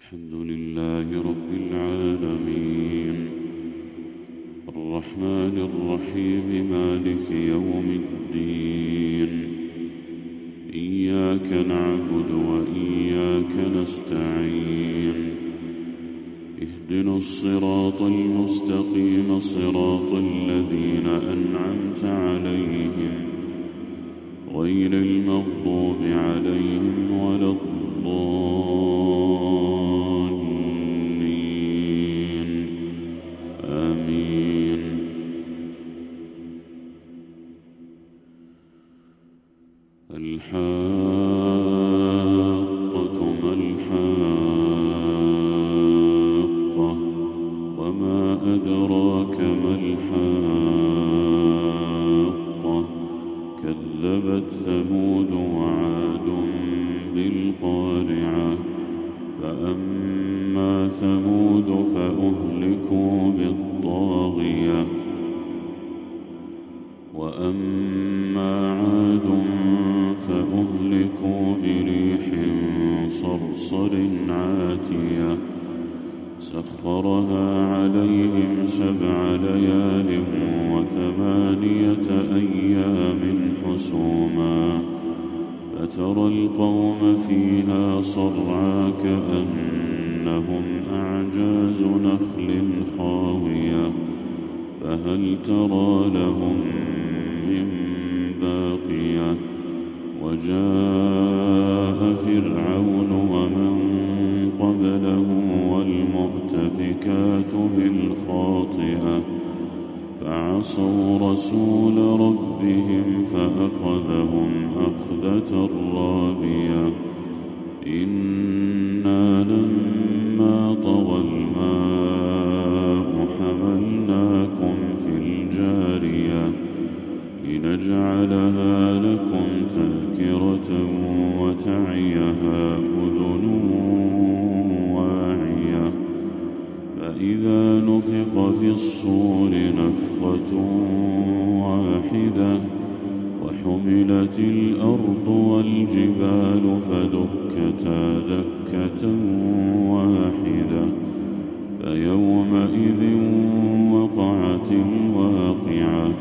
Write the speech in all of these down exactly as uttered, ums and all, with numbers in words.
الحمد لله رب العالمين الرحمن الرحيم مالك يوم الدين إياك نعبد وإياك نستعين اهدنا الصراط المستقيم صراط الذين أنعمت عليهم غير المغضوب عليهم ولا الضالين آمين. الحاقة ما الحاقة وما أدراك ما الحاقة كذبت ثمود وعاد بالقارعة فأما ثمود فأهلكوا بالطاغية وأما عاد فأهلكوا بريح صرصر عاتية سخرها عليهم سبع ليال وثمانية أيام حسوما فترى القوم فيها صرعى كأنهم أعجاز نخل خاوية فهل ترى لهم من باقية وجاء فرعون ومن قبله والمؤتفكات بالخاطئة فعصوا رسول ربهم فأخذهم أخذة رابية إنا لما طغى الماء حملناكم في الجارية لنجعلها لكم تذكرة وتعيها أذن واعية فإذا نفخ في الصور نفخة واحدة وحملت الأرض والجبال فدكتا دكة واحدة فيومئذ وقعت الواقعة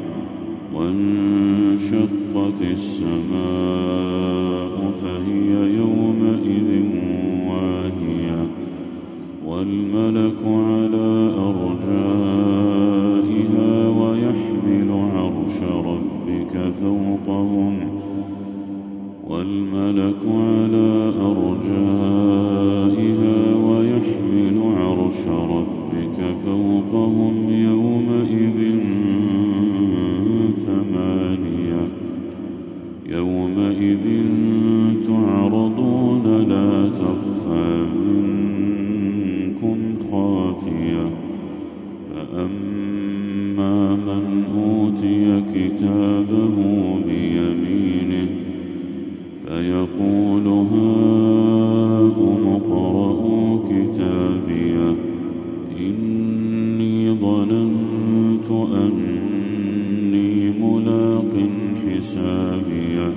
وانشقت السماء فهي يومئذ واهية والملك على أرجائها ويحمل عرش ربك فوقهم والملك على أرجائها ويحمل عرش ربك فوقهم يومئذ ثمانية يومئذ تعرضون لا تخفى منكم خافية فأما من أوتي كتابه بيمينه فيقول هاؤم اقرءوا كتابيه إني ظننت أني ملاق حسابيه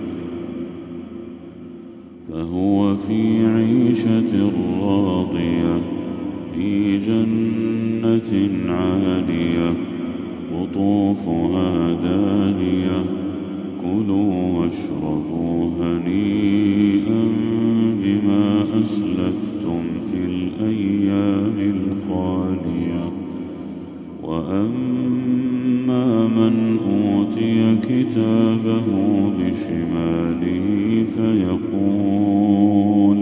فهو في عيشة راضية في جنة عالية قطوفها دانية كلوا واشربوا هنيئا بما أسلفتم في الأيام الخالية وأما من أوتي كتابه بشماله فيقول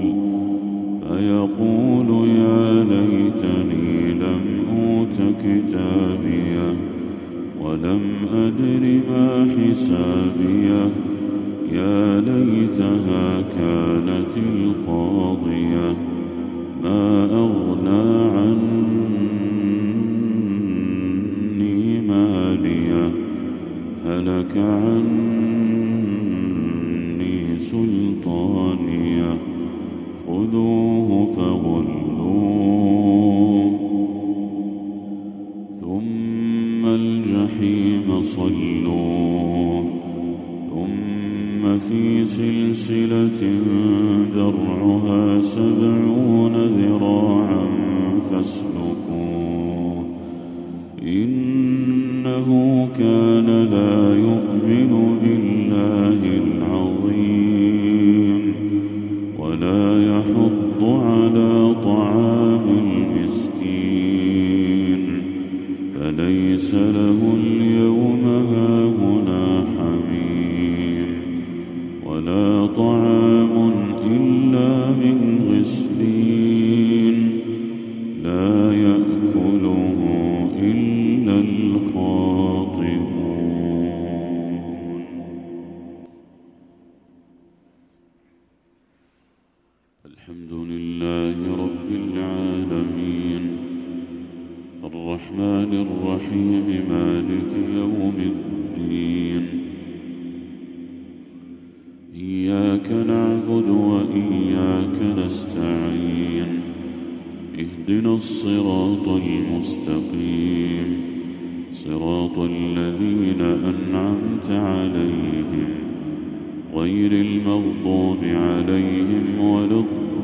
فيقول يا ليتني لم أوت كتابيه ولم أدر ما حسابيه يا ليتها كانت القاضية ما أغنى عني ماليه هلك عني سلطانيه خذوه فغلوه ثم الجحيم صلوه ثم في سلسلة ذرعها سبعون ذراعا فاسلكوه إنه كان لا يؤمن بالله العظيم ولا يحض على طعام المسكين فليس له اليوم هاهنا حميم ولا طعام إلا من غسلين لا يأكله إلا الخاطئون. الحمد لله رب العالمين الرحمن الرحيم مالك يوم الدين إياك نعبد وإياك نستعين اهدنا الصراط المستقيم صراط الذين أنعمت عليهم غير المغضوب عليهم ولا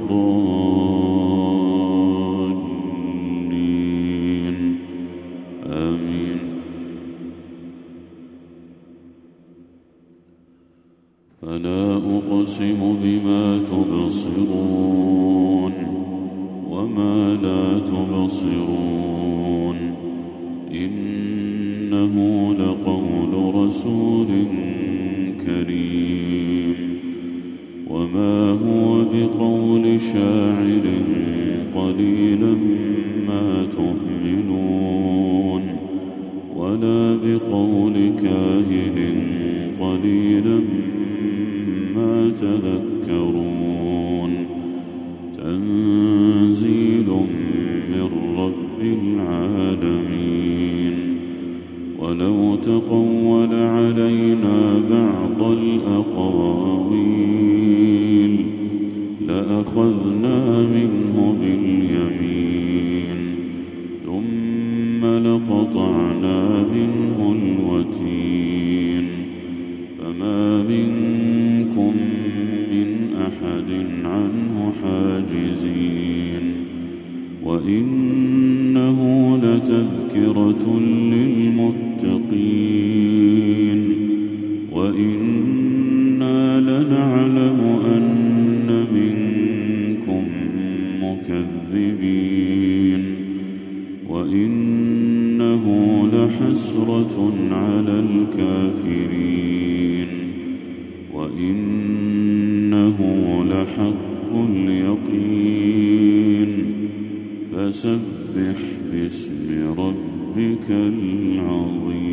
الضالين آمين. فلا أقسم بما تبصرون وما لا تبصرون إنه لقول رسول كريم وما هو بقول شاعر قليلا ما تؤمنون ولا بقول كاهن قليلا ما تذكرون تنزيل من رب العالمين ولو تقول علينا بعض الأقاويل لأخذنا منه باليمين ثم لقطعنا منه الوتين فما منكم من أحد عنه حاجزين وإنه لتذكرة للمتقين وإنا لنعلم أن منكم مكذبين وإنه لحسرة على الكافرين وإنه لحق اليقين فسبح باسم ربك العظيم.